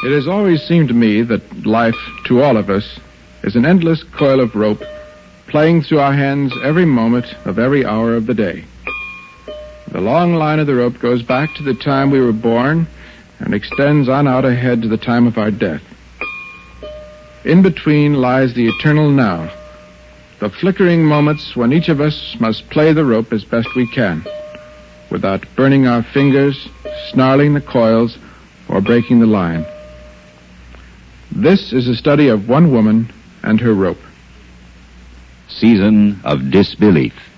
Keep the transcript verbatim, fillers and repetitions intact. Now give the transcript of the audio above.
It has always seemed to me that life, to all of us, is an endless coil of rope playing through our hands every moment of every hour of the day. The long line of the rope goes back to the time we were born and extends on out ahead to the time of our death. In between lies the eternal now, the flickering moments when each of us must play the rope as best we can, without burning our fingers, snarling the coils, or breaking the line. This is a study of one woman and her rope. Season of Disbelief.